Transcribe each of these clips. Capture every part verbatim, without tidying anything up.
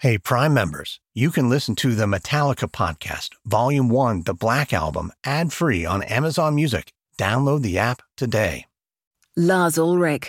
Hey, Prime members, you can listen to the Metallica podcast, Volume one, The Black Album, ad-free on Amazon Music. Download the app today. Lars Ulrich.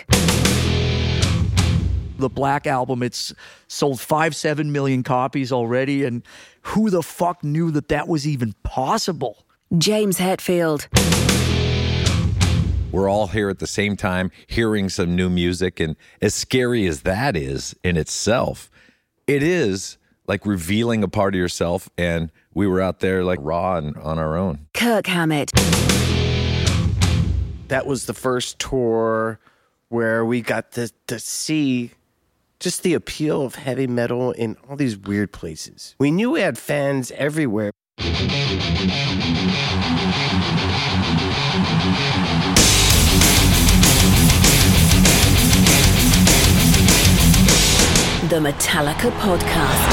The Black Album, it's sold five, seven million copies already, and who the fuck knew that that was even possible? James Hetfield. We're all here at the same time hearing some new music, and as scary as that is in itself, it is like revealing a part of yourself, and we were out there like raw and on our own. Kirk Hammett. That was the first tour where we got to, to see just the appeal of heavy metal in all these weird places. We knew we had fans everywhere. The Metallica Podcast.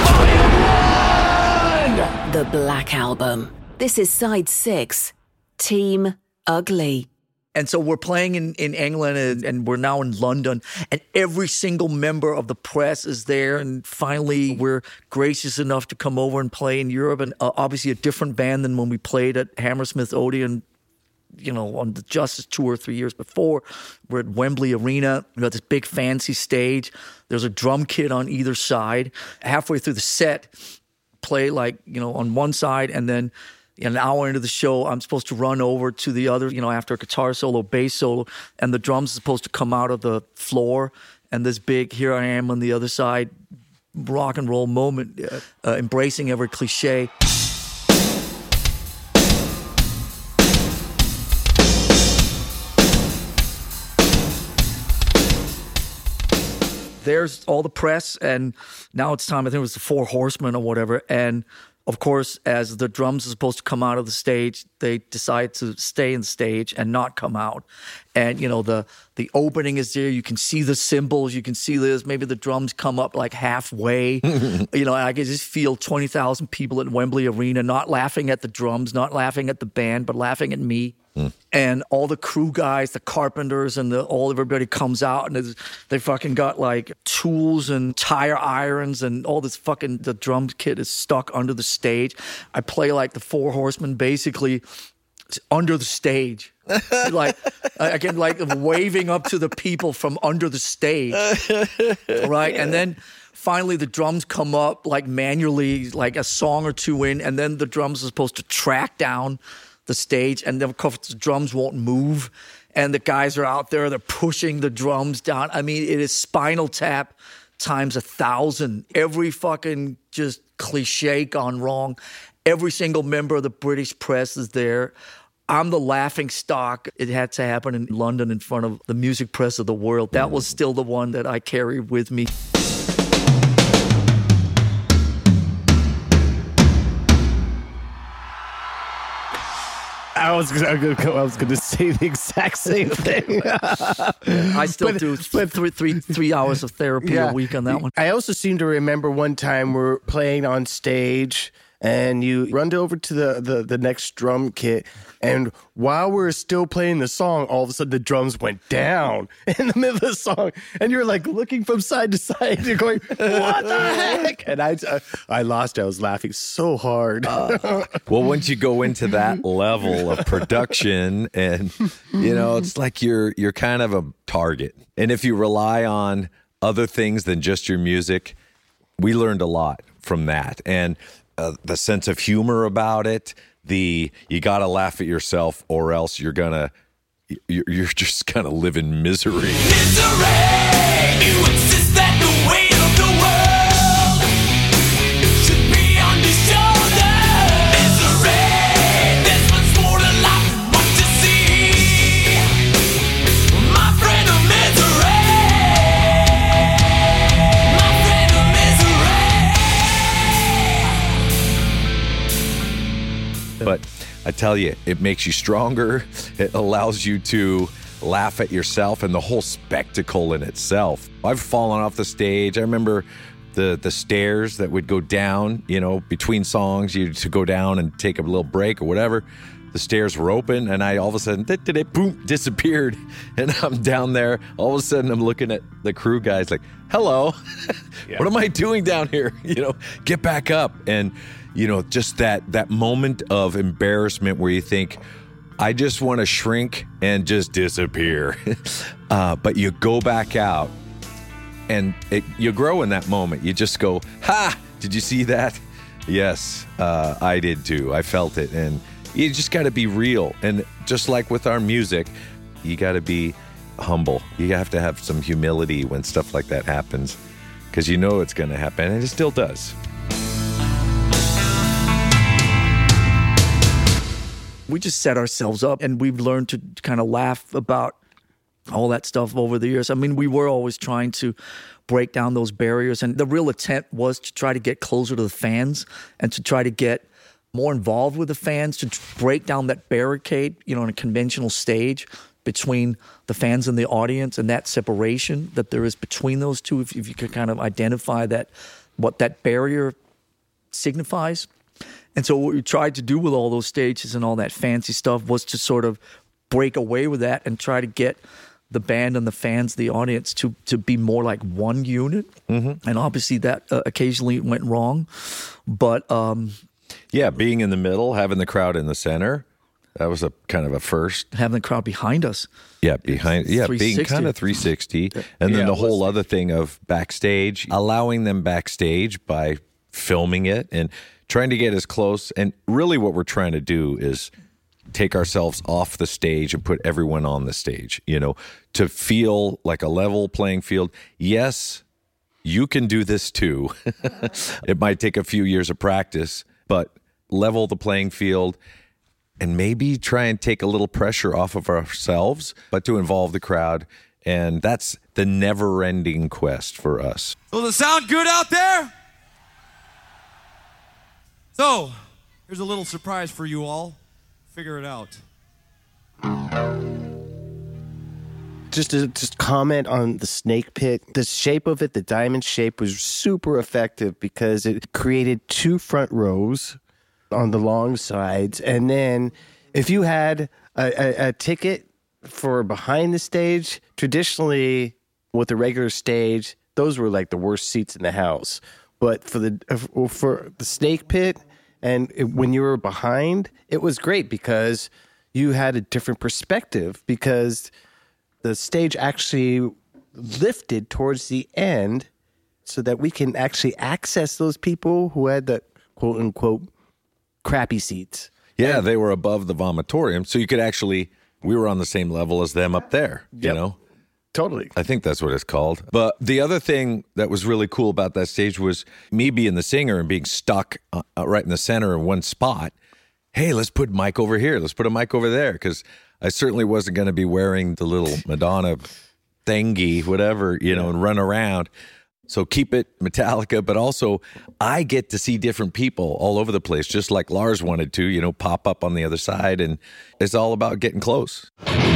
The Black Album. This is side six, Team Ugly. And so we're playing in, in England, and, and we're now in London, and every single member of the press is there. And finally, we're gracious enough to come over and play in Europe, and uh, obviously a different band than when we played at Hammersmith Odeon, you know, on the Justice tour three years before. We're at Wembley Arena. We got this big fancy stage. There's a drum kit on either side. Halfway through the set, play like, you know, on one side, and then an hour into the show, I'm supposed to run over to the other, you know, after a guitar solo, bass solo, and the drums are supposed to come out of the floor, and this big, here I am on the other side, rock and roll moment, uh, embracing every cliche. There's all the press, and now it's time, I think it was the Four Horsemen or whatever, and of course, as the drums are supposed to come out of the stage, they decide to stay in the stage and not come out. And, you know, the the opening is there. You can see the cymbals. You can see this. Maybe the drums come up like halfway. You know, I can just feel twenty thousand people at Wembley Arena not laughing at the drums, not laughing at the band, but laughing at me. Mm. And all the crew guys, the carpenters, and the, all everybody comes out, and they fucking got like tools and tire irons, and all this fucking, the drum kit is stuck under the stage. I play like the Four Horsemen, basically under the stage. Like, again, like waving up to the people from under the stage. Right? And then finally the drums come up like manually, like a song or two in, and then the drums are supposed to track down the stage, and then of course the drums won't move, and the guys are out there, they're pushing the drums down. I mean, it is Spinal Tap times a thousand. Every fucking just cliche gone wrong. Every single member of the British press is there. I'm the laughing stock. It had to happen in London in front of the music press of the world. That was still the one that I carry with me. I was I was going to say the exact same thing. I still but, do but, three, three, three hours of therapy yeah, a week on that one. I also seem to remember one time we're playing on stage, and you run over to the, the, the next drum kit, and while we're still playing the song, all of a sudden the drums went down in the middle of the song, and you're like looking from side to side. You're going, what the heck? And I, I lost it. I was laughing so hard. Uh, well, once you go into that level of production, and you know, it's like you're you're kind of a target. And if you rely on other things than just your music, we learned a lot from that. And Uh, the sense of humor about it, the you got to laugh at yourself or else you're gonna you're, you're just gonna live in misery. Misery! You insist that the weight of the world should be on your shoulders. Misery! There's much more to life than what you see. My friend of misery. My friend of misery. But I tell you, it makes you stronger. It allows you to laugh at yourself and the whole spectacle in itself. I've fallen off the stage. I remember the the stairs that would go down, you know, between songs, you to go down and take a little break or whatever. the stairs were open, and I all of a sudden, boom, disappeared. And I'm down there. All of a sudden, I'm looking at the crew guys like, hello, yeah. What am I doing down here? You know, get back up. And, you know, just that that moment of embarrassment where you think, I just want to shrink and just disappear. uh, but you go back out, and it, you grow in that moment. You just go, ha, did you see that? Yes, uh, I did too. I felt it. And you just got to be real. And just like with our music, you got to be humble. You have to have some humility when stuff like that happens, because you know it's going to happen, and it still does. We just set ourselves up, and we've learned to kind of laugh about all that stuff over the years. I mean, we were always trying to break down those barriers, and the real intent was to try to get closer to the fans and to try to get more involved with the fans, to break down that barricade, you know, on a conventional stage between the fans and the audience, and that separation that there is between those two, if, if you could kind of identify that, what that barrier signifies. And so what we tried to do with all those stages and all that fancy stuff was to sort of break away with that and try to get the band and the fans, the audience, to to be more like one unit. Mm-hmm. And obviously that uh, occasionally went wrong. But um, yeah, being in the middle, having the crowd in the center, that was a kind of a first. Having the crowd behind us. Yeah, behind. Yeah, being kind of three sixty. And then yeah, the whole other thing of backstage, allowing them backstage by filming it and trying to get as close. And really what we're trying to do is take ourselves off the stage and put everyone on the stage, you know, to feel like a level playing field. Yes, you can do this too. It might take a few years of practice, but level the playing field and maybe try and take a little pressure off of ourselves, but to involve the crowd. And that's the never-ending quest for us. So does it sound good out there? So, here's a little surprise for you all. Figure it out. Just to just comment on the snake pit, the shape of it, the diamond shape was super effective because it created two front rows on the long sides. And then if you had a, a, a ticket for behind the stage, traditionally with the regular stage, those were like the worst seats in the house. But for the for the snake pit, and it, when you were behind, it was great because you had a different perspective, because the stage actually lifted towards the end so that we can actually access those people who had the quote unquote crappy seats. Yeah, and they were above the vomitorium, so you could actually, we were on the same level as them up there, you yep. know? Totally. I think that's what it's called. But the other thing that was really cool about that stage was me being the singer and being stuck uh, right in the center in one spot. Hey, let's put Mike over here. Let's put a mic over there. Because I certainly wasn't going to be wearing the little Madonna thingy, whatever, you know, and run around. So keep it Metallica, but also I get to see different people all over the place, just like Lars wanted to, you know, pop up on the other side. And it's all about getting close.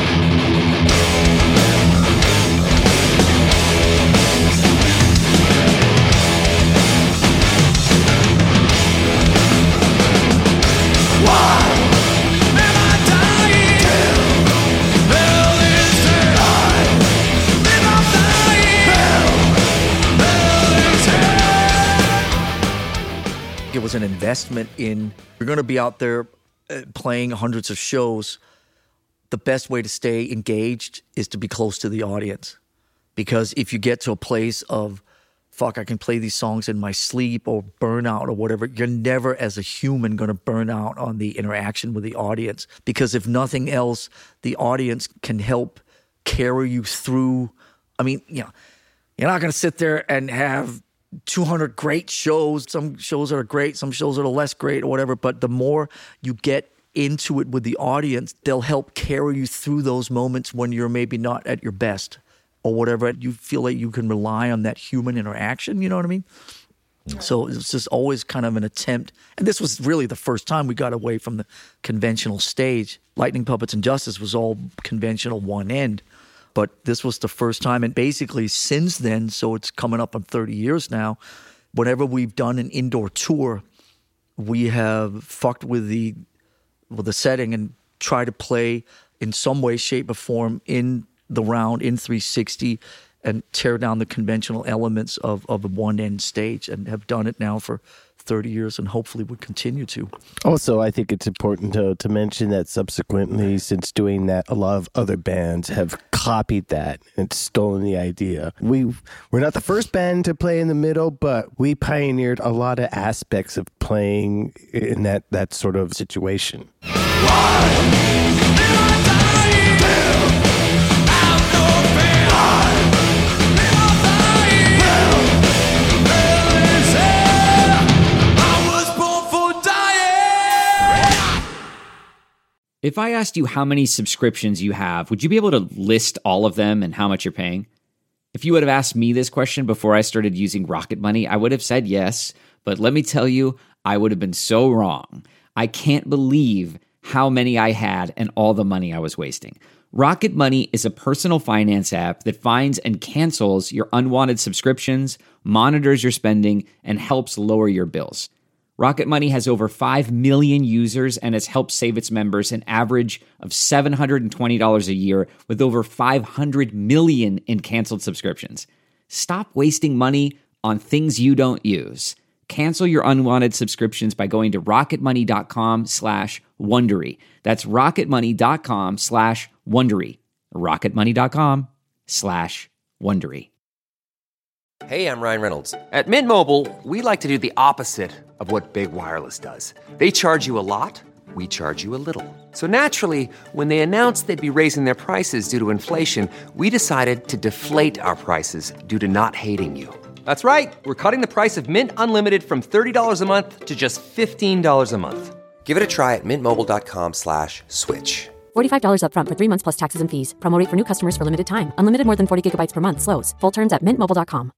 It was an investment in, you're going to be out there uh, playing hundreds of shows. The best way to stay engaged is to be close to the audience. Because if you get to a place of, fuck, I can play these songs in my sleep or burnout or whatever, you're never as a human going to burn out on the interaction with the audience. Because if nothing else, the audience can help carry you through. I mean, you know, you're not going to sit there and have two hundred great shows, some shows that are great, some shows that are less great or whatever, but the more you get into it with the audience, they'll help carry you through those moments when you're maybe not at your best or whatever. You feel like you can rely on that human interaction, you know what I mean? Yeah. So it's just always kind of an attempt, and this was really the first time we got away from the conventional stage. Lightning Puppets and Justice was all conventional one end. But this was the first time, and basically since then, so it's coming up on thirty years now, whenever we've done an indoor tour, we have fucked with the with the setting and try to play in some way, shape, or form in the round, in three sixty, and tear down the conventional elements of, of a one-end stage, and have done it now for thirty years and hopefully would continue to. Also, I think it's important to, to mention that subsequently, since doing that, a lot of other bands have copied that and stolen the idea. We, we're not the first band to play in the middle, but we pioneered a lot of aspects of playing in that, that sort of situation. If I asked you how many subscriptions you have, would you be able to list all of them and how much you're paying? If you would have asked me this question before I started using Rocket Money, I would have said yes, but let me tell you, I would have been so wrong. I can't believe how many I had and all the money I was wasting. Rocket Money is a personal finance app that finds and cancels your unwanted subscriptions, monitors your spending, and helps lower your bills. Rocket Money has over five million users and has helped save its members an average of seven hundred twenty dollars a year with over five hundred million in canceled subscriptions. Stop wasting money on things you don't use. Cancel your unwanted subscriptions by going to rocketmoney.com slash Wondery. That's rocketmoney.com slash Wondery. rocketmoney.com slash Wondery. Hey, I'm Ryan Reynolds. At Mint Mobile, we like to do the opposite of what Big Wireless does. They charge you a lot, we charge you a little. So naturally, when they announced they'd be raising their prices due to inflation, we decided to deflate our prices due to not hating you. That's right. We're cutting the price of Mint Unlimited from thirty dollars a month to just fifteen dollars a month. Give it a try at mintmobile.com slash switch. forty-five dollars up front for three months plus taxes and fees. Promo rate for new customers for limited time. Unlimited more than forty gigabytes per month. Slows full terms at mint mobile dot com.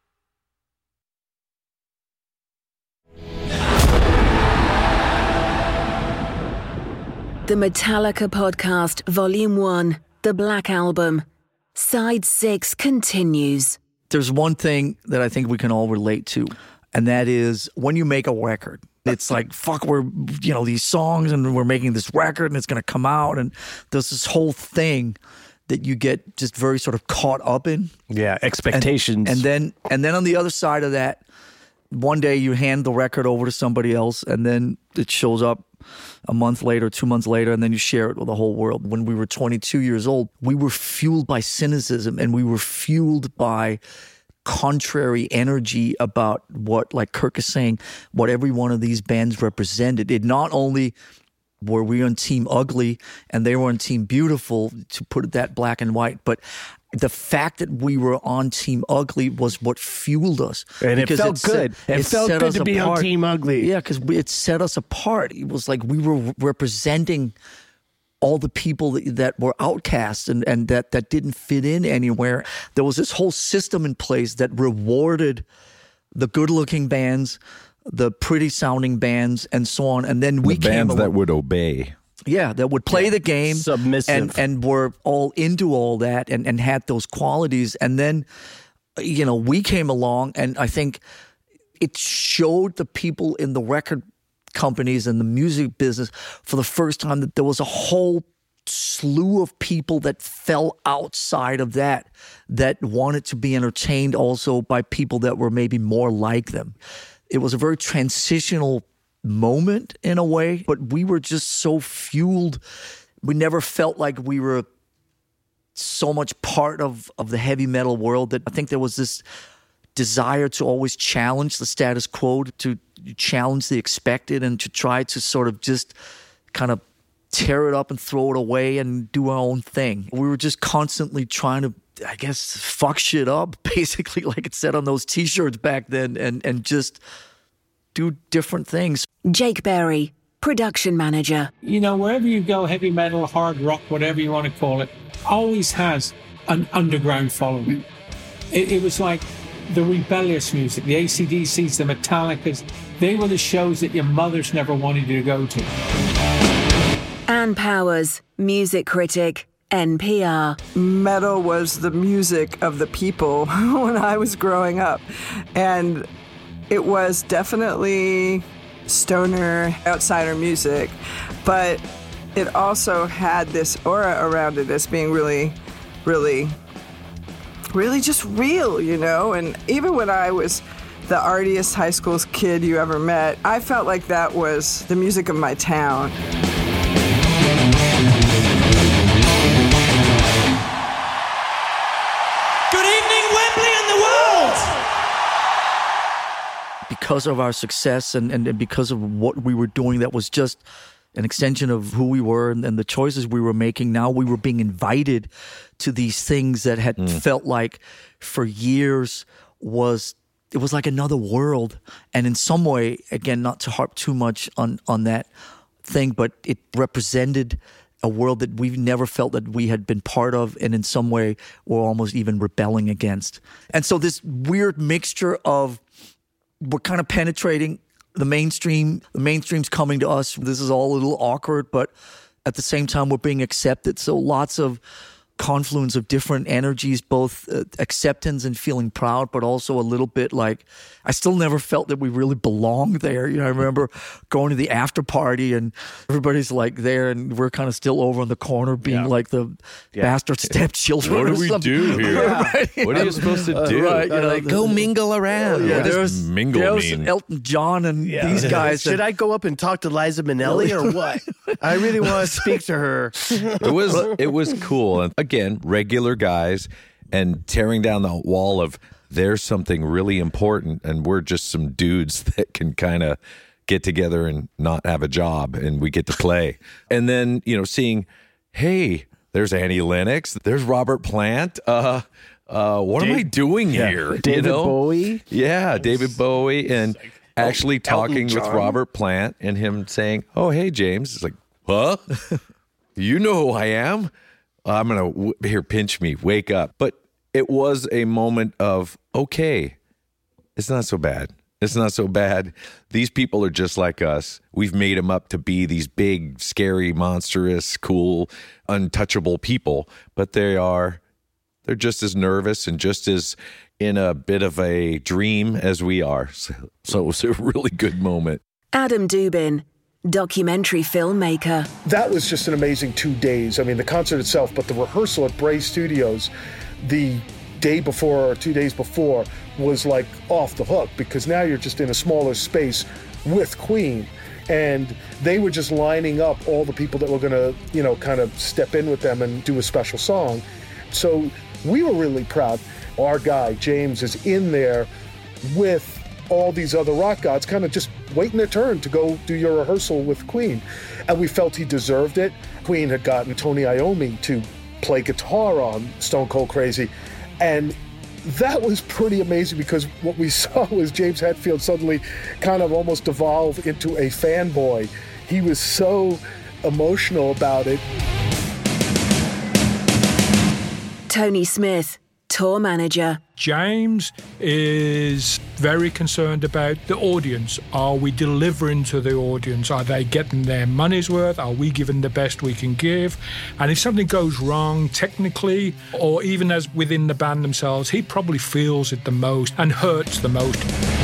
The Metallica Podcast, Volume one, The Black Album, Side six continues. There's one thing that I think we can all relate to, and that is when you make a record. It's like, fuck, we're, you know, these songs and we're making this record and it's going to come out, and there's this whole thing that you get just very sort of caught up in. Yeah, expectations. And, and then and then on the other side of that, one day you hand the record over to somebody else, and then it shows up a month later, two months later, and then you share it with the whole world. When we were twenty-two years old, we were fueled by cynicism, and we were fueled by contrary energy about what, like Kirk is saying, what every one of these bands represented. It not only were we on Team Ugly and they were on Team Beautiful, to put it that black and white, but the fact that we were on Team Ugly was what fueled us. And it felt set, good. It, it felt good to be apart. on Team Ugly. Yeah, because it set us apart. It was like we were representing all the people that, that were outcasts and, and that, that didn't fit in anywhere. There was this whole system in place that rewarded the good-looking bands, the pretty-sounding bands, and so on. And then we the came bands along, that would obey. Yeah, that would play yeah. the game. Submissive. And, and were all into all that and, and had those qualities. And then, you know, we came along, and I think it showed the people in the record companies and the music business for the first time that there was a whole slew of people that fell outside of that, that wanted to be entertained also by people that were maybe more like them. It was a very transitional moment in a way, but we were just so fueled. We never felt like we were so much part of, of the heavy metal world that I think there was this desire to always challenge the status quo, to challenge the expected, and to try to sort of just kind of tear it up and throw it away and do our own thing. We were just constantly trying to, I guess, fuck shit up, basically, like it said on those T-shirts back then, and, and just do different things. Jake Berry, production manager. You know, wherever you go, heavy metal, hard rock, whatever you want to call it, always has an underground following. It, it was like the rebellious music, the A C D Cs, the Metallicas. They were the shows that your mothers never wanted you to go to. Ann Powers, music critic, N P R. Metal was the music of the people when I was growing up. And it was definitely stoner, outsider music, but it also had this aura around it as being really, really, really just real, you know? And even when I was the artiest high school kid you ever met, I felt like that was the music of my town. Good evening, Wembley and the world! Because of our success and, and, and because of what we were doing, that was just an extension of who we were and, and the choices we were making. Now we were being invited to these things that had mm. felt like for years was, it was like another world. And in some way, again, not to harp too much on, on that thing, but it represented a world that we've never felt that we had been part of, and in some way we're almost even rebelling against. And so this weird mixture of, we're kind of penetrating the mainstream, the mainstream's coming to us. This is all a little awkward, but at the same time we're being accepted. So lots of confluence of different energies, both uh, acceptance and feeling proud, but also a little bit like, I still never felt that we really belonged there. You know, I remember going to the after party and everybody's like there and we're kind of still over in the corner being yeah. like the yeah. bastard stepchildren. What do we something. do here? Right? What are you supposed to do? Uh, right, you know, like, go mingle around. Yeah, what does mingle there mean? Was Elton John and yeah. these guys. Should and, I go up and talk to Liza Minnelli or what? I really want to speak to her. It was it was cool. And again, regular guys and tearing down the wall of there's something really important and we're just some dudes that can kind of get together and not have a job and we get to play. And then, you know, seeing, hey, there's Annie Lennox, there's Robert Plant. Uh, uh, what Dave, am I doing yeah, here? David you know? Bowie. Yeah, David Bowie. And actually talking with Robert Plant and him saying, oh, hey, James. It's like, huh? You know who I am? I'm going to, here, pinch me, wake up. But it was a moment of, okay, it's not so bad. It's not so bad. These people are just like us. We've made them up to be these big, scary, monstrous, cool, untouchable people. But they are, they're just as nervous and just as in a bit of a dream as we are. So, so it was a really good moment. Adam Dubin, documentary filmmaker. That was just an amazing two days. I mean, the concert itself, but the rehearsal at Bray Studios, the day before or two days before, was like off the hook, because now you're just in a smaller space with Queen. And they were just lining up all the people that were going to, you know, kind of step in with them and do a special song. So we were really proud. Our guy, James, is in there with all these other rock gods, kind of just waiting their turn to go do your rehearsal with Queen. And we felt he deserved it. Queen had gotten Tony Iommi to play guitar on Stone Cold Crazy. And that was pretty amazing, because what we saw was James Hetfield suddenly kind of almost evolve into a fanboy. He was so emotional about it. Tony Smith, tour manager. James is very concerned about the audience. Are we delivering to the audience? Are they getting their money's worth? Are we giving the best we can give? And if something goes wrong technically, or even as within the band themselves, he probably feels it the most and hurts the most.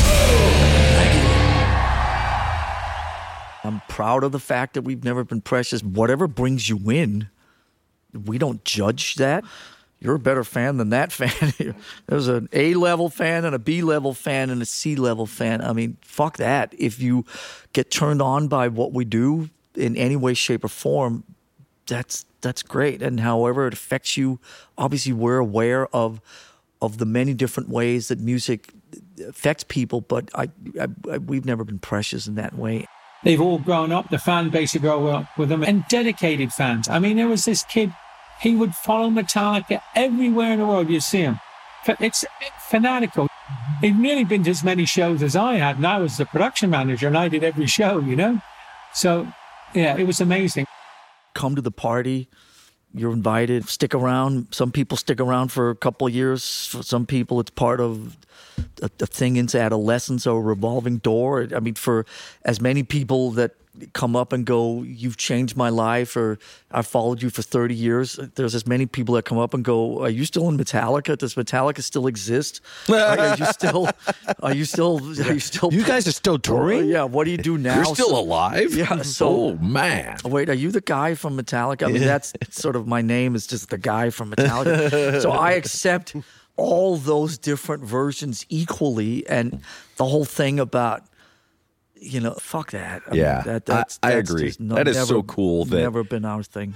I'm proud of the fact that we've never been precious. Whatever brings you in, we don't judge that. You're a better fan than that fan. There's an A-level fan and a B-level fan and a C-level fan. I mean, fuck that. If you get turned on by what we do in any way, shape, or form, that's that's great. And however it affects you, obviously we're aware of of the many different ways that music affects people, but I, I, I we've never been precious in that way. They've all grown up, the fan base have grown up with them, and dedicated fans. I mean, there was this kid, he would follow Metallica everywhere in the world you see him. It's fanatical. He'd nearly been to as many shows as I had, and I was the production manager, and I did every show, you know? So, yeah, it was amazing. Come to the party. You're invited. Stick around. Some people stick around for a couple of years. For some people, it's part of a, a thing into adolescence or a revolving door. I mean, for as many people that come up and go, you've changed my life, or I've followed you for thirty years. There's as many people that come up and go, are you still in Metallica? Does Metallica still exist? Are, are you still, are you still, are you still, you guys are still touring? Yeah. What do you do now? You're still So- alive? Yeah. So, oh, man. wait, are you the guy from Metallica? I mean, that's sort of my name is just the guy from Metallica. So I accept all those different versions equally, and the whole thing about, you know, fuck that. I Yeah, mean, that, that's, I- I that's agree. just no- That is never, so cool that- never been our thing.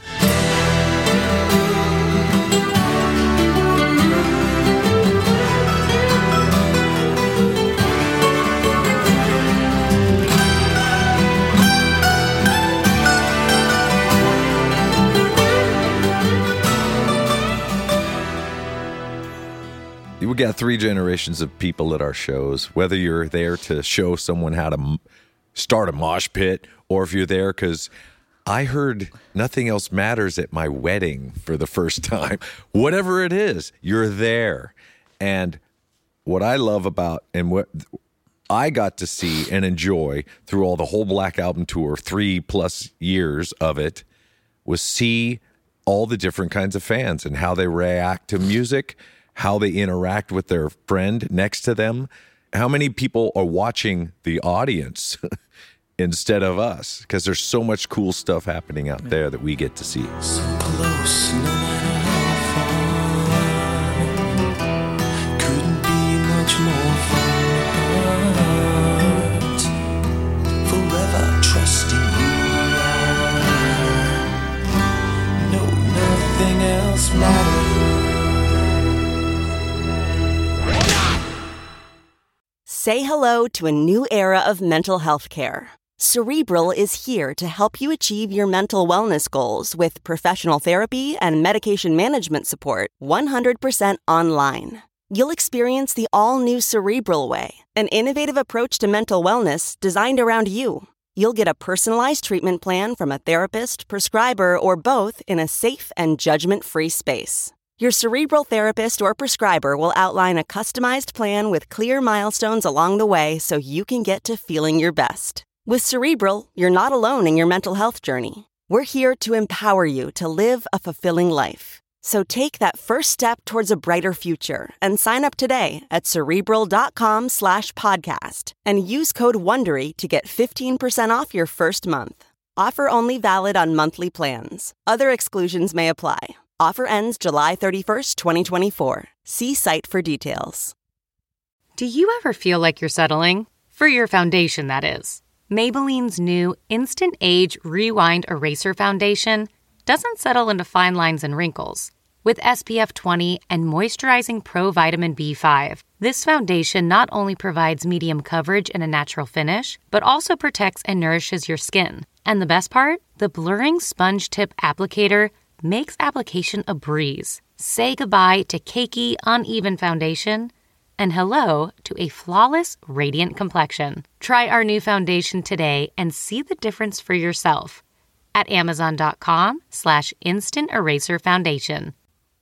We got three generations of people at our shows, whether you're there to show someone how to m- start a mosh pit, or if you're there because I heard Nothing Else Matters at my wedding for the first time. Whatever it is, you're there. And what I love about, and what I got to see and enjoy through all the whole Black Album tour, three plus years of it, was see all the different kinds of fans and how they react to music, how they interact with their friend next to them, how many people are watching the audience instead of us, because there's so much cool stuff happening out there that we get to see. So close, no matter how far, couldn't be much more from the heart, forever trusting you. No, nothing else matters. Say hello to a new era of mental health care. Cerebral is here to help you achieve your mental wellness goals with professional therapy and medication management support one hundred percent online. You'll experience the all-new Cerebral Way, an innovative approach to mental wellness designed around you. You'll get a personalized treatment plan from a therapist, prescriber, or both in a safe and judgment-free space. Your Cerebral therapist or prescriber will outline a customized plan with clear milestones along the way so you can get to feeling your best. With Cerebral, you're not alone in your mental health journey. We're here to empower you to live a fulfilling life. So take that first step towards a brighter future and sign up today at Cerebral.com slash podcast and use code WONDERY to get fifteen percent off your first month. Offer only valid on monthly plans. Other exclusions may apply. Offer ends July thirty-first, twenty twenty-four. See site for details. Do you ever feel like you're settling? For your foundation, that is. Maybelline's new Instant Age Rewind Eraser Foundation doesn't settle into fine lines and wrinkles. With S P F twenty and moisturizing Pro Vitamin B five, this foundation not only provides medium coverage and a natural finish, but also protects and nourishes your skin. And the best part? The blurring sponge tip applicator makes application a breeze. Say goodbye to cakey, uneven foundation and hello to a flawless, radiant complexion. Try our new foundation today and see the difference for yourself at amazon.com slash instant eraser foundation.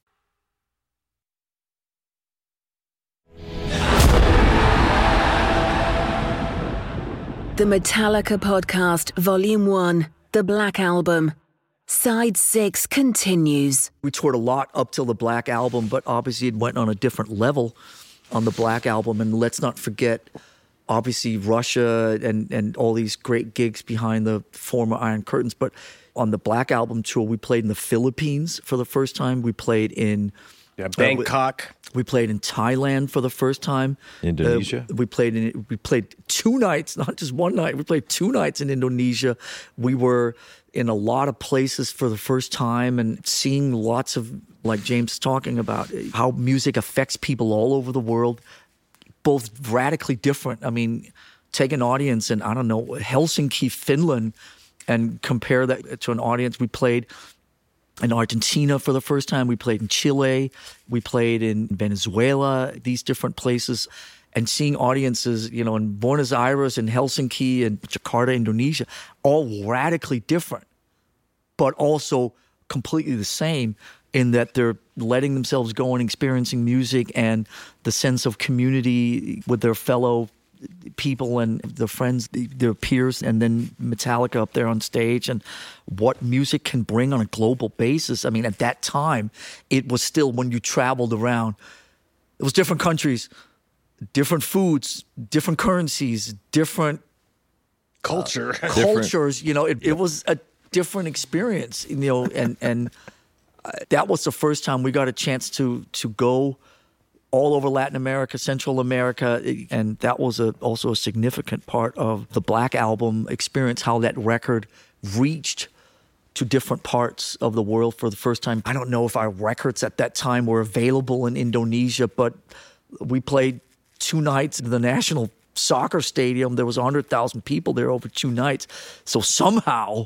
The Metallica Podcast, Volume one, The Black Album. Side six continues. We toured a lot up till the Black Album, but obviously it went on a different level on the Black Album. And let's not forget, obviously, Russia and, and all these great gigs behind the former Iron Curtains. But on the Black Album tour, we played in the Philippines for the first time. We played in yeah, Bangkok. Uh, we, we played in Thailand for the first time. Indonesia. Uh, we played in we played two nights, not just one night. We played two nights in Indonesia. We were in a lot of places for the first time and seeing lots of, like James is talking about, how music affects people all over the world, both radically different. I mean, take an audience in, I don't know, Helsinki, Finland, and compare that to an audience. We played in Argentina for the first time. We played in Chile. We played in Venezuela, these different places. And seeing audiences, you know, in Buenos Aires and Helsinki and Jakarta, Indonesia, all radically different, but also completely the same in that they're letting themselves go and experiencing music and the sense of community with their fellow people and their friends, their peers, and then Metallica up there on stage, and what music can bring on a global basis. I mean, at that time, it was still, when you traveled around, it was different countries, different foods, different currencies, different culture, uh, cultures. You know, it, it was a different experience. You know, and and uh, that was the first time we got a chance to to go all over Latin America, Central America, and that was a, also a significant part of the Black Album experience. How that record reached to different parts of the world for the first time. I don't know if our records at that time were available in Indonesia, but we played two nights in the National Soccer Stadium. There was one hundred thousand people there over two nights. So somehow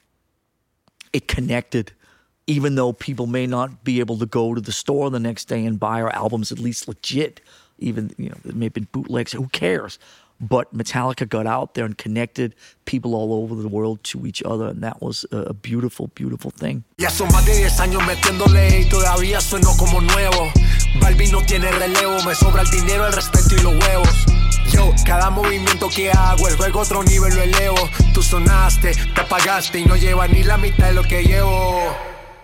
it connected, even though people may not be able to go to the store the next day and buy our albums, at least legit. Even, you know, it may have been bootlegs, who cares? But Metallica got out there and connected people all over the world to each other, and that was a beautiful, beautiful thing. Ya son más de diez años metiéndole y todavía sueno como nuevo. Balvin no tiene relevo, me sobra el dinero, el respeto y los huevos. Yo, cada movimiento que hago, el juego otro nivel lo elevo. Tú sonaste, te apagaste y no llevas ni la mitad de lo que llevo.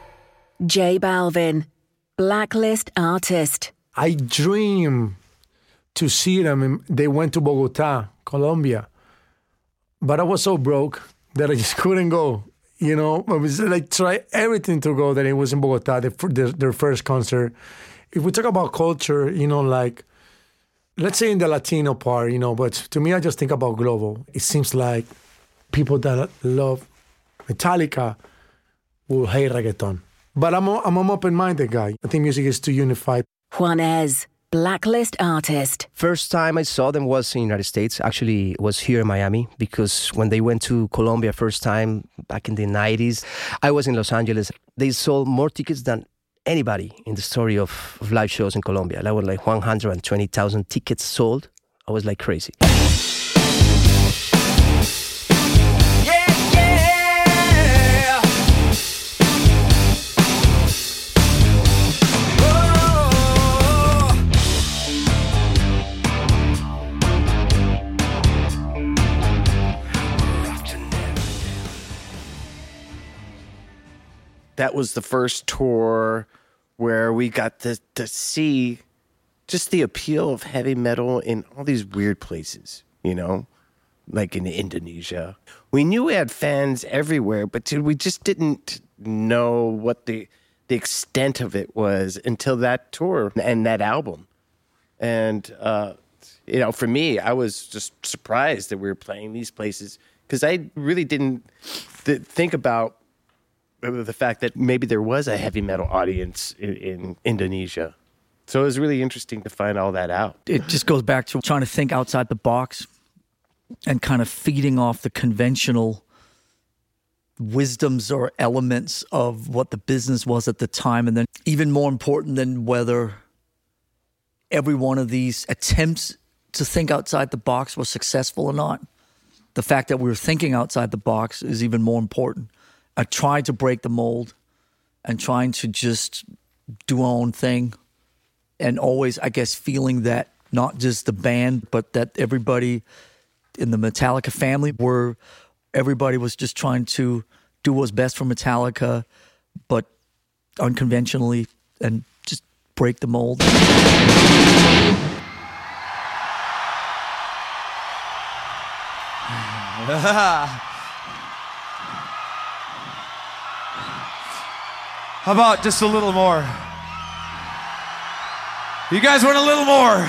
J Balvin, Blacklist artist. I dream to see them. And they went to Bogota, Colombia. But I was so broke that I just couldn't go. You know, I was like, try everything to go, that it was in Bogota, their, their, their first concert. If we talk about culture, you know, like, let's say in the Latino part, you know, but to me, I just think about global. It seems like people that love Metallica will hate reggaeton. But I'm, a, I'm an open-minded guy. I think music is too unified. Juanes, Blacklist artist. First time I saw them was in the United States. Actually, it was here in Miami, because when they went to Colombia first time back in the nineties, I was in Los Angeles. They sold more tickets than anybody in the story of, of live shows in Colombia. That was like one hundred twenty thousand tickets sold. I was like crazy. That was the first tour where we got to, to see just the appeal of heavy metal in all these weird places, you know, like in Indonesia. We knew we had fans everywhere, but dude, we just didn't know what the the extent of it was until that tour and that album. And, uh, you know, for me, I was just surprised that we were playing these places, because I really didn't th- think about the fact that maybe there was a heavy metal audience in, in Indonesia. So it was really interesting to find all that out. It just goes back to trying to think outside the box and kind of feeding off the conventional wisdoms or elements of what the business was at the time. And then even more important than whether every one of these attempts to think outside the box was successful or not, the fact that we were thinking outside the box is even more important. I tried to break the mold and trying to just do our own thing, and always, I guess, feeling that not just the band, but that everybody in the Metallica family were, everybody was just trying to do what's best for Metallica, but unconventionally, and just break the mold. How about just a little more? You guys want a little more?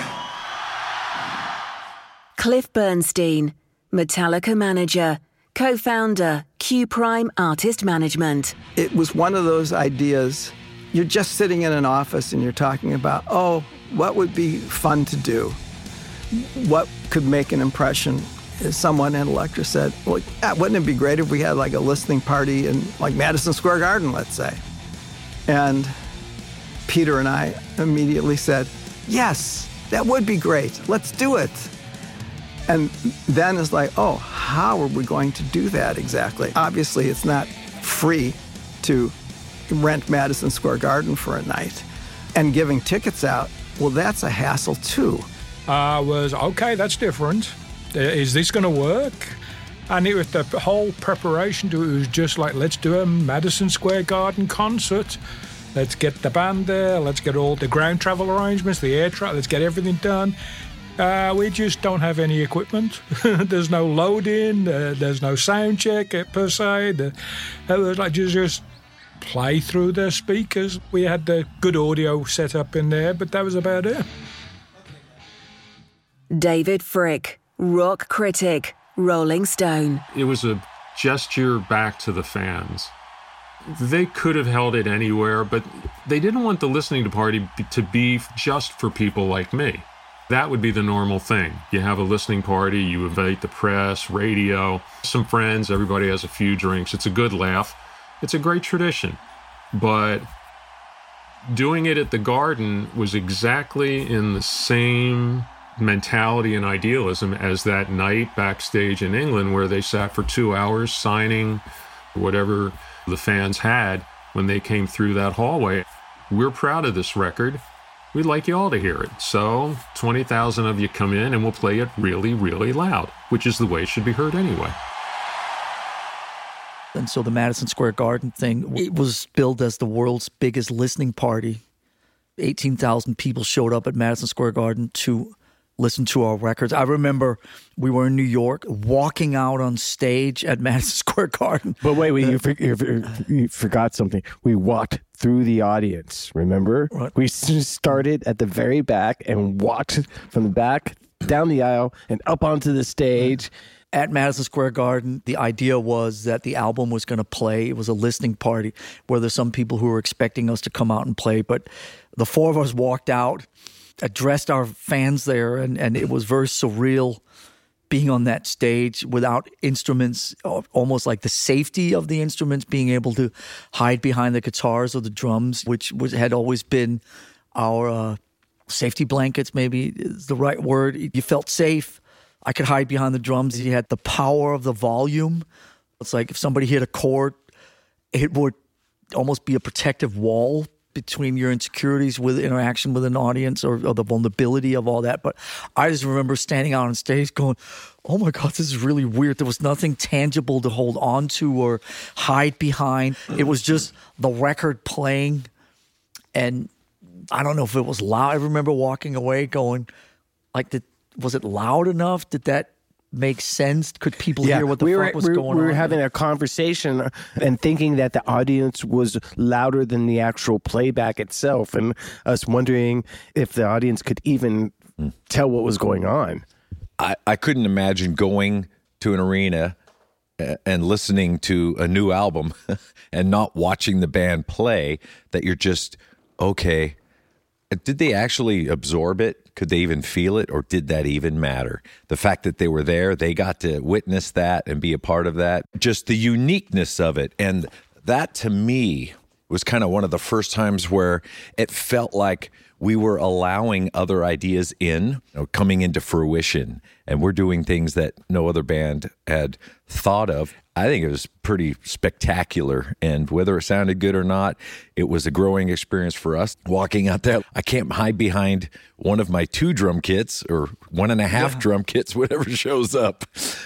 Cliff Bernstein, Metallica manager, co-founder, Q Prime Artist Management. It was one of those ideas. You're just sitting in an office and you're talking about, oh, what would be fun to do? What could make an impression? Someone in Elektra said, well, yeah, wouldn't it be great if we had like a listening party in like Madison Square Garden, let's say? And Peter and I immediately said, yes, that would be great. Let's do it. And then it's like, oh, how are we going to do that exactly? Obviously, it's not free to rent Madison Square Garden for a night. And giving tickets out, well, that's a hassle too. I was, okay, that's different. Is this going to work? And it was the whole preparation to it was just like, let's do a Madison Square Garden concert. Let's get the band there. Let's get all the ground travel arrangements, the air travel. Let's get everything done. Uh, we just don't have any equipment. There's no load-in. Uh, there's no sound check uh, per se. The, it was like just, just play through the speakers. We had the good audio set up in there, but that was about it. David Frick, rock critic, Rolling Stone. It was a gesture back to the fans. They could have held it anywhere, but they didn't want the listening party to be just for people like me. That would be the normal thing. You have a listening party, you invite the press, radio, some friends, everybody has a few drinks. It's a good laugh. It's a great tradition. But doing it at the Garden was exactly in the same mentality and idealism as that night backstage in England where they sat for two hours signing whatever the fans had when they came through that hallway. We're proud of this record. We'd like you all to hear it. So twenty thousand of you come in and we'll play it really, really loud, which is the way it should be heard anyway. And so the Madison Square Garden thing, it was billed as the world's biggest listening party. eighteen thousand people showed up at Madison Square Garden to listen to our records. I remember we were in New York, walking out on stage at Madison Square Garden. But wait, wait, you, for, you, you forgot something. We walked through the audience, remember? Right. We started at the very back and walked from the back down the aisle and up onto the stage. At Madison Square Garden, the idea was that the album was going to play. It was a listening party where there's some people who were expecting us to come out and play. But the four of us walked out, addressed our fans there, and, and it was very surreal being on that stage without instruments, almost like the safety of the instruments, being able to hide behind the guitars or the drums, which was, had always been our uh, safety blankets, maybe is the right word. You felt safe. I could hide behind the drums. You had the power of the volume. It's like if somebody hit a chord, it would almost be a protective wall between your insecurities with interaction with an audience or, or the vulnerability of all that. But I just remember standing out on stage going, oh my God, this is really weird. There was nothing tangible to hold on to or hide behind. It was just the record playing. And I don't know if it was loud. I remember walking away going, like, did, was it loud enough? Did that make sense? Could people yeah, hear what the we fuck were, was we, going on? We were having a conversation and thinking that the audience was louder than the actual playback itself, and us wondering if the audience could even mm. tell what was going on. I, I couldn't imagine going to an arena and listening to a new album and not watching the band play, that you're just, okay, did they actually absorb it? Could they even feel it, or did that even matter? The fact that they were there, they got to witness that and be a part of that. Just the uniqueness of it. And that, to me, was kind of one of the first times where it felt like we were allowing other ideas in, you know, coming into fruition. And we're doing things that no other band had thought of. I think it was pretty spectacular. And whether it sounded good or not, it was a growing experience for us. Walking out there, I can't hide behind one of my two drum kits or one and a half yeah. drum kits, whatever shows up.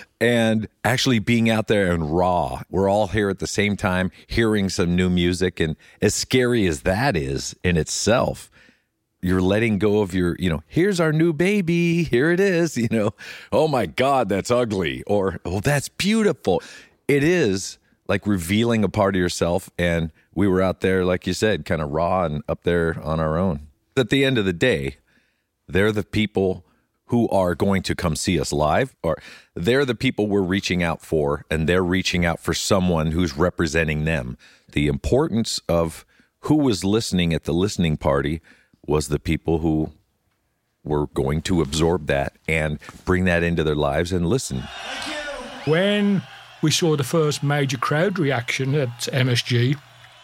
And actually being out there and raw. We're all here at the same time, hearing some new music. And as scary as that is in itself, you're letting go of your, you know, here's our new baby, here it is, you know, oh my God, that's ugly, or, oh, that's beautiful. It is like revealing a part of yourself, and we were out there, like you said, kind of raw and up there on our own. At the end of the day, they're the people who are going to come see us live, or they're the people we're reaching out for, and they're reaching out for someone who's representing them. The importance of who was listening at the listening party was the people who were going to absorb that and bring that into their lives and listen. When we saw the first major crowd reaction at M S G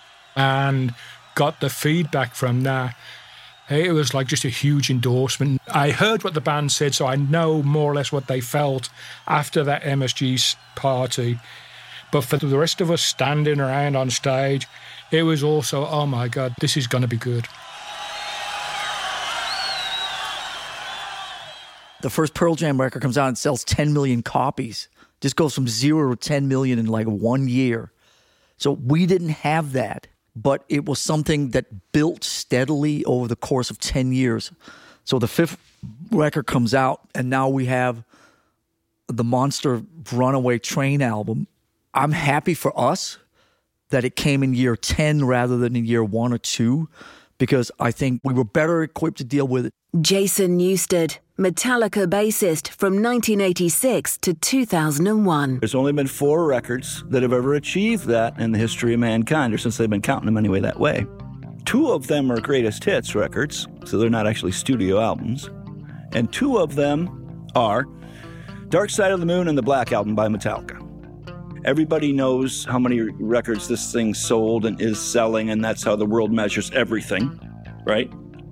and got the feedback from that, it was like just a huge endorsement. I heard what the band said, so I know more or less what they felt after that M S G party. But for the rest of us standing around on stage, it was also, oh my God, this is going to be good. The first Pearl Jam record comes out and sells ten million copies. Just goes from zero to ten million in like one year. So we didn't have that, but it was something that built steadily over the course of ten years. So the fifth record comes out, and now we have the Monster Runaway Train album. I'm happy for us that it came in year ten rather than in year one or two, because I think we were better equipped to deal with it. Jason Newsted, Metallica bassist from nineteen eighty-six to two thousand one. There's only been four records that have ever achieved that in the history of mankind, or since they've been counting them anyway that way. Two of them are greatest hits records, so they're not actually studio albums. And two of them are Dark Side of the Moon and the Black Album by Metallica. Everybody knows how many records this thing sold and is selling, and that's how the world measures everything, right?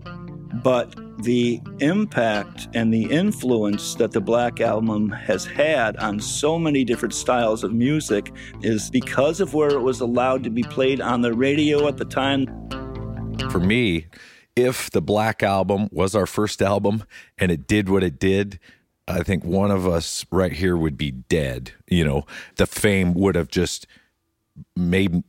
But the impact and the influence that the Black Album has had on so many different styles of music is because of where it was allowed to be played on the radio at the time. For me, if the Black Album was our first album and it did what it did, I think one of us right here would be dead. You know, the fame would have just made,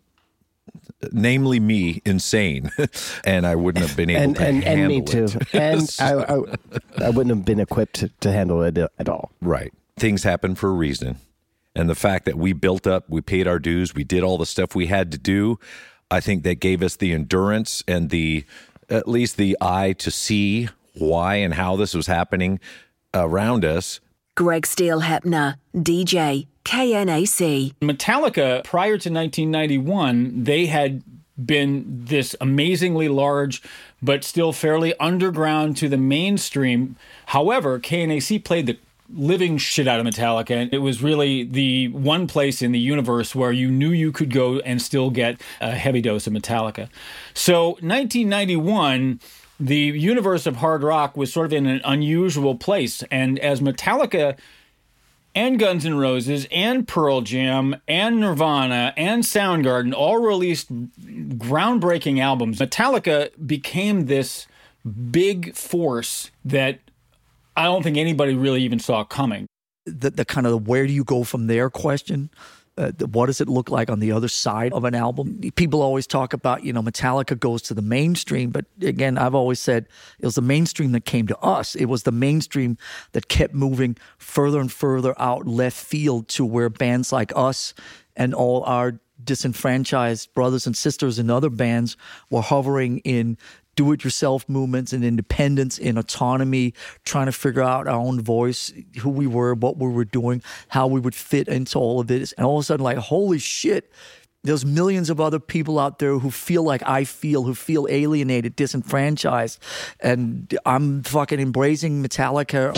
namely me, insane, and I wouldn't have been able and, to and, handle and me it. too. And I, I, I wouldn't have been equipped to, to handle it at all. Right. Things happen for a reason. And the fact that we built up, we paid our dues, we did all the stuff we had to do, I think that gave us the endurance and the, at least the eye to see why and how this was happening around us. Greg Steele-Hepner, D J, K N A C. Metallica, prior to nineteen ninety-one, they had been this amazingly large, but still fairly underground to the mainstream. However, K N A C played the living shit out of Metallica, and it was really the one place in the universe where you knew you could go and still get a heavy dose of Metallica. So nineteen ninety-one, the universe of hard rock was sort of in an unusual place. And as Metallica and Guns N' Roses and Pearl Jam and Nirvana and Soundgarden all released groundbreaking albums, Metallica became this big force that I don't think anybody really even saw coming. The, the kind of where do you go from there question. Uh, what does it look like on the other side of an album? People always talk about, you know, Metallica goes to the mainstream. But again, I've always said it was the mainstream that came to us. It was the mainstream that kept moving further and further out left field to where bands like us and all our disenfranchised brothers and sisters in other bands were hovering in do-it-yourself movements and independence and autonomy, trying to figure out our own voice, who we were, what we were doing, how we would fit into all of this. And all of a sudden, like, holy shit, there's millions of other people out there who feel like I feel, who feel alienated, disenfranchised. And I'm fucking embracing Metallica.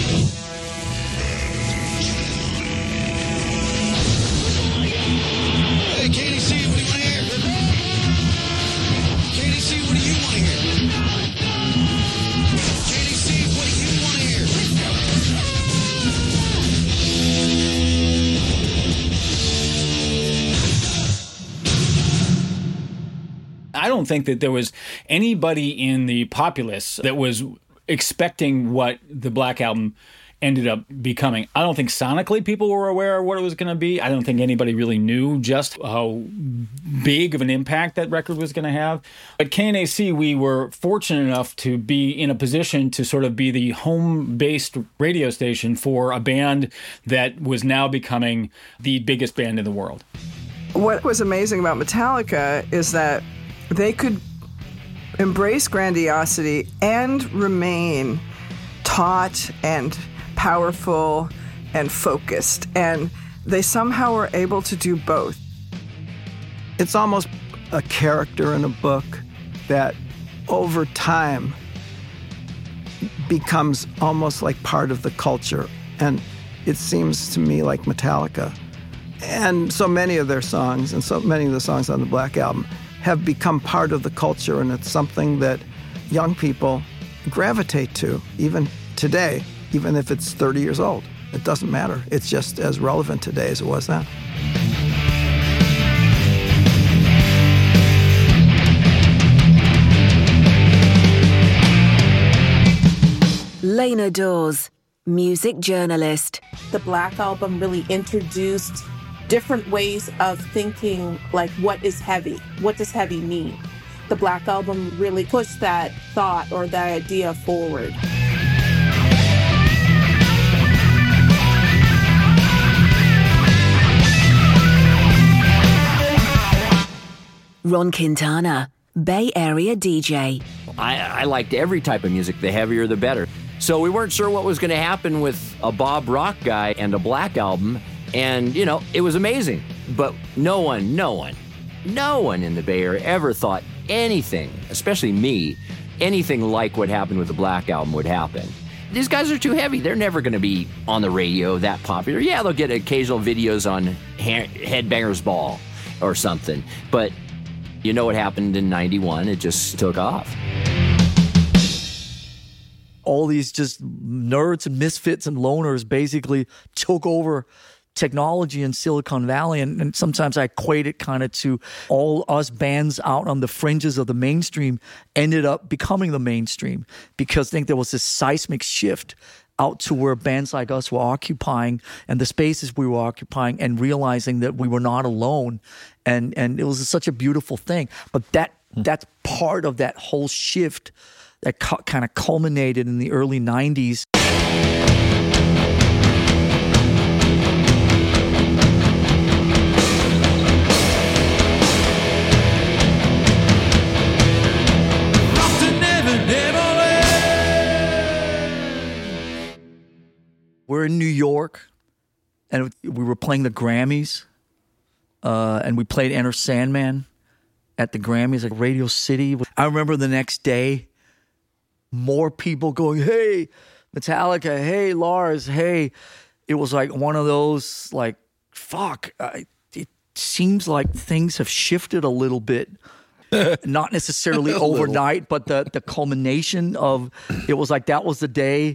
I don't think that there was anybody in the populace that was expecting what the Black Album ended up becoming. I don't think sonically people were aware of what it was going to be. I don't think anybody really knew just how big of an impact that record was going to have. At K N A C, we were fortunate enough to be in a position to sort of be the home-based radio station for a band that was now becoming the biggest band in the world. What was amazing about Metallica is that they could embrace grandiosity and remain taut and powerful and focused, and they somehow were able to do both. It's almost a character in a book that over time becomes almost like part of the culture, and it seems to me like Metallica and so many of their songs and so many of the songs on the Black Album have become part of the culture, and it's something that young people gravitate to even today, even if it's thirty years old. It doesn't matter. It's just as relevant today as it was then. Lena Dawes, music journalist. The Black Album really introduced different ways of thinking, like what is heavy? What does heavy mean? The Black Album really pushed that thought or that idea forward. Ron Quintana, Bay Area D J. I, I liked every type of music, the heavier the better. So we weren't sure what was going to happen with a Bob Rock guy and a Black Album. And, you know, it was amazing. But no one, no one, no one in the Bay Area ever thought anything, especially me, anything like what happened with the Black Album would happen. These guys are too heavy. They're never going to be on the radio that popular. Yeah, they'll get occasional videos on ha- Headbangers Ball or something. But you know what happened in ninety-one? It just took off. All these just nerds and misfits and loners basically took over technology in Silicon Valley. And, and sometimes I equate it kind of to all us bands out on the fringes of the mainstream ended up becoming the mainstream because I think there was this seismic shift out to where bands like us were occupying and the spaces we were occupying and realizing that we were not alone. And and it was such a beautiful thing. But that that's part of that whole shift that cu- kind of culminated in the early nineties. We're in New York, and we were playing the Grammys, uh, and we played Enter Sandman at the Grammys at Radio City. I remember the next day, more people going, hey, Metallica, hey, Lars, hey. It was like one of those, like, fuck, I, it seems like things have shifted a little bit. Not necessarily overnight, but the, the culmination of, it was like that was the day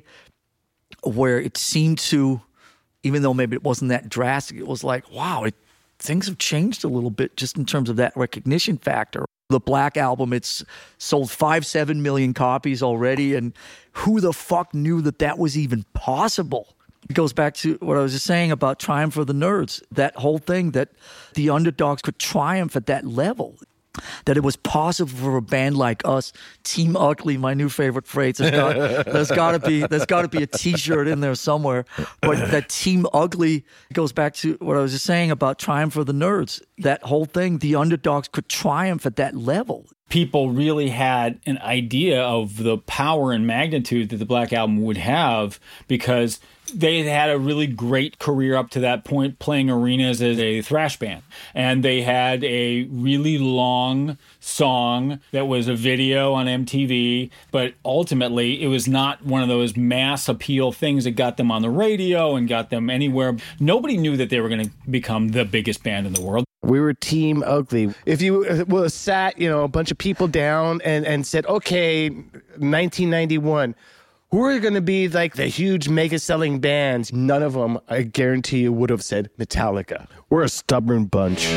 where it seemed to, even though maybe it wasn't that drastic, it was like, wow, it, things have changed a little bit just in terms of that recognition factor. The Black Album, it's sold five, seven million copies already, and who the fuck knew that that was even possible? It goes back to what I was just saying about Triumph for the Nerds, that whole thing that the underdogs could triumph at that level. That it was possible for a band like us, Team Ugly, my new favorite phrase. There's got, there's got to be there's got to be a T-shirt in there somewhere. But that Team Ugly goes back to what I was just saying about Triumph for the Nerds. That whole thing, the underdogs could triumph at that level. People really had an idea of the power and magnitude that the Black Album would have because they had had a really great career up to that point playing arenas as a thrash band. And they had a really long song that was a video on M T V, but ultimately it was not one of those mass appeal things that got them on the radio and got them anywhere. Nobody knew that they were going to become the biggest band in the world. We were Team Ugly. If you would sat, you know, a bunch of people down and, and said, okay, nineteen ninety-one, who are going to be like the huge mega selling bands? None of them, I guarantee you, would have said Metallica. We're a stubborn bunch.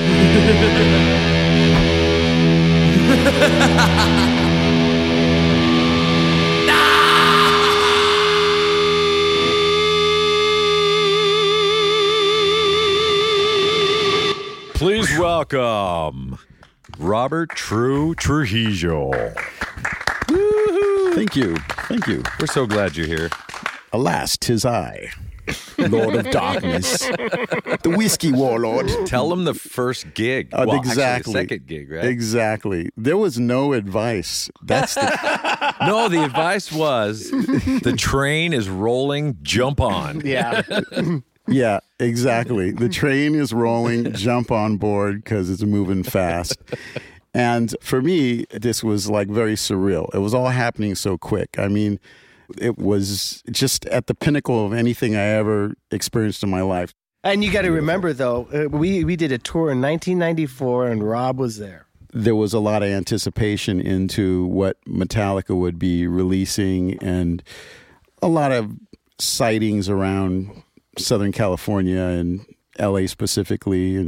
Please welcome Robert True Trujillo. Woo-hoo. Thank you. Thank you. We're so glad you're here. Alas, 'tis I, Lord of Darkness, the Whiskey Warlord. Tell them the first gig. Uh, well, exactly. Actually, the second gig, right? Exactly. There was no advice. That's the... No, the advice was the train is rolling, jump on. Yeah. Yeah, exactly. The train is rolling, jump on board because it's moving fast. And for me, this was like very surreal. It was all happening so quick. I mean, it was just at the pinnacle of anything I ever experienced in my life. And you got to remember, though, uh, we, we did a tour in nineteen ninety-four and Rob was there. There was a lot of anticipation into what Metallica would be releasing and a lot of sightings around Southern California and L A specifically. And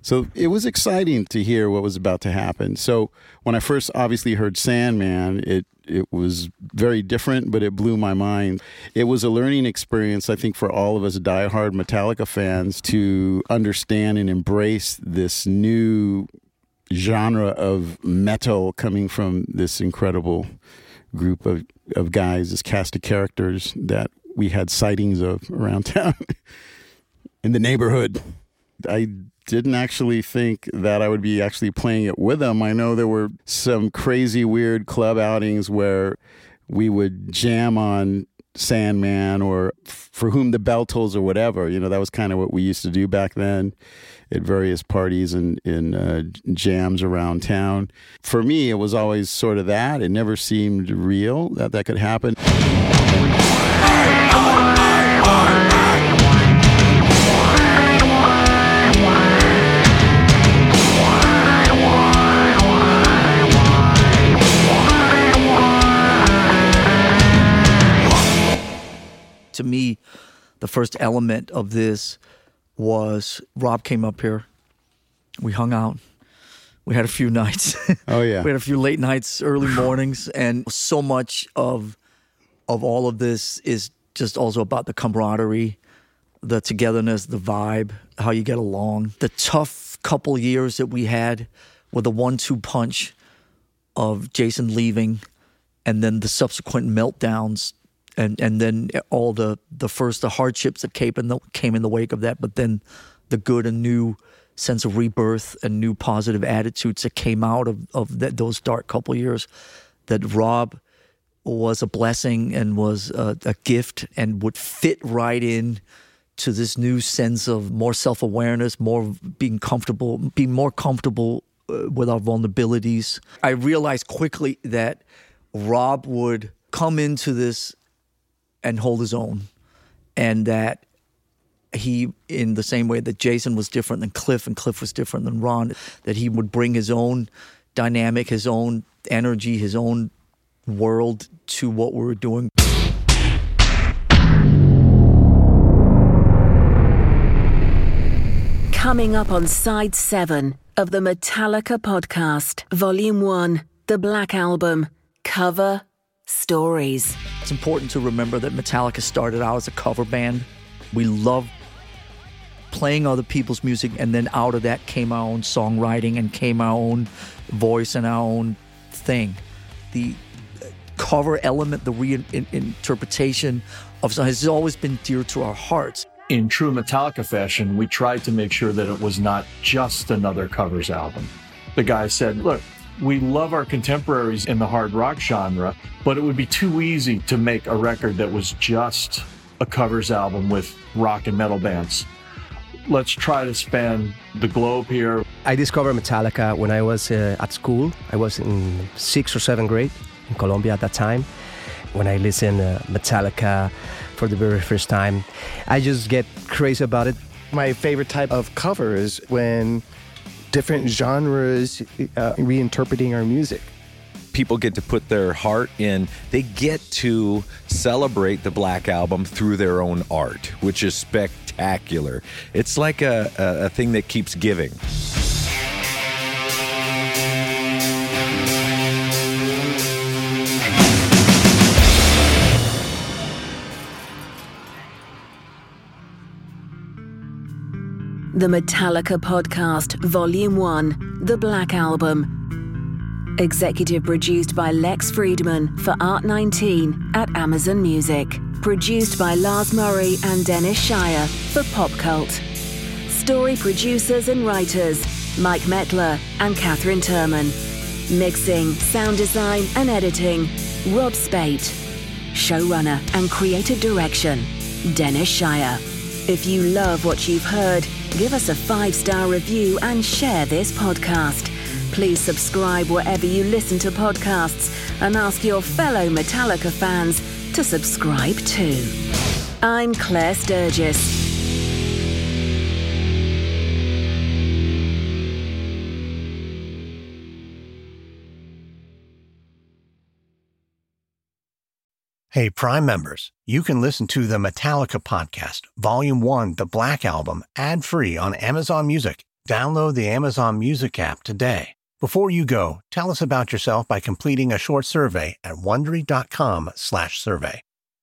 So it was exciting to hear what was about to happen. So when I first obviously heard Sandman, it it was very different, but it blew my mind. It was a learning experience, I think, for all of us diehard Metallica fans to understand and embrace this new genre of metal coming from this incredible group of, of guys, this cast of characters that we had sightings of around town in the neighborhood. I didn't actually think that I would be actually playing it with them. I know there were some crazy, weird club outings where we would jam on Sandman or For Whom the Bell Tolls or whatever. You know, that was kind of what we used to do back then at various parties and in uh, jams around town. For me, it was always sort of that. It never seemed real that that could happen. To me, the first element of this was Rob came up here. We hung out. We had a few nights. Oh, yeah. We had a few late nights, early mornings. And so much of of all of this is just also about the camaraderie, the togetherness, the vibe, how you get along. The tough couple years that we had with the one two punch of Jason leaving and then the subsequent meltdowns. And and then all the, the first, the hardships that came in the, came in the wake of that, but then the good and new sense of rebirth and new positive attitudes that came out of, of that, those dark couple years, that Rob was a blessing and was a, a gift and would fit right in to this new sense of more self-awareness, more being comfortable, being more comfortable uh, with our vulnerabilities. I realized quickly that Rob would come into this and hold his own, and that he, in the same way that Jason was different than Cliff and Cliff was different than Ron, that he would bring his own dynamic, his own energy, his own world to what we were doing. Coming up on side seven of the Metallica podcast, volume one, The Black Album, cover stories. It's important to remember that Metallica started out as a cover band. We love playing other people's music, and then out of that came our own songwriting and came our own voice and our own thing. The cover element, the reinterpretation of something has always been dear to our hearts. In true Metallica fashion, we tried to make sure that it was not just another covers album. The guy said, look, we love our contemporaries in the hard rock genre, but it would be too easy to make a record that was just a covers album with rock and metal bands. Let's try to span the globe here. I discovered Metallica when I was uh, at school. I was in sixth or seventh grade in Colombia at that time. When I listened to uh, Metallica for the very first time, I just get crazy about it. My favorite type of cover is when different genres uh, reinterpreting our music. People get to put their heart in. They get to celebrate the Black Album through their own art, which is spectacular. It's like a, a, a thing that keeps giving. The Metallica Podcast, Volume one, The Black Album. Executive produced by Lex Friedman for Art nineteen at Amazon Music. Produced by Lars Murray and Dennis Shire for Pop Cult. Story producers and writers, Mike Metler and Catherine Turman. Mixing, sound design and editing, Rob Spate. Showrunner and creative direction, Dennis Shire. If you love what you've heard, give us a five-star review and share this podcast. Please subscribe wherever you listen to podcasts and ask your fellow Metallica fans to subscribe too. I'm Claire Sturgis. Hey, Prime members, you can listen to the Metallica Podcast, Volume one, The Black Album, ad-free on Amazon Music. Download the Amazon Music app today. Before you go, tell us about yourself by completing a short survey at wondery dot com slash survey.